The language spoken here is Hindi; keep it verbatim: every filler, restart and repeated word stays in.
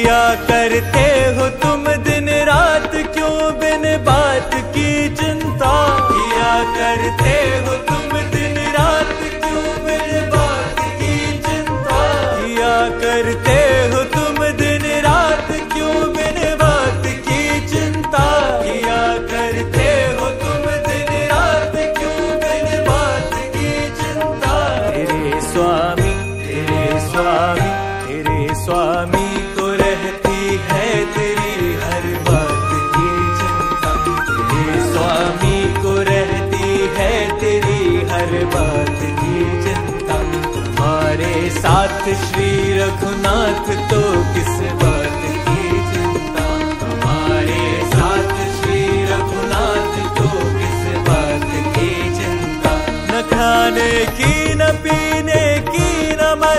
किया करते हो तुम दिन रात क्यों बिन बात की चिंता, किया करते हो तुम दिन रात क्यों बिन बात की चिंता, किया करते हो तुम दिन रात क्यों बिन बात की चिंता, किया करते हो तुम दिन रात क्यों बिन बात की चिंता। तेरे स्वामी तेरे स्वामी तेरे स्वामी को रहती है तेरी हर बात की चिंता, तेरे स्वामी को रहती है तेरी हर बात की चिंता। हमारे साथ श्री रघुनाथ तो किस बात की चिंता, हमारे साथ श्री रघुनाथ तो किस बात की चिंता। न खाने की न पी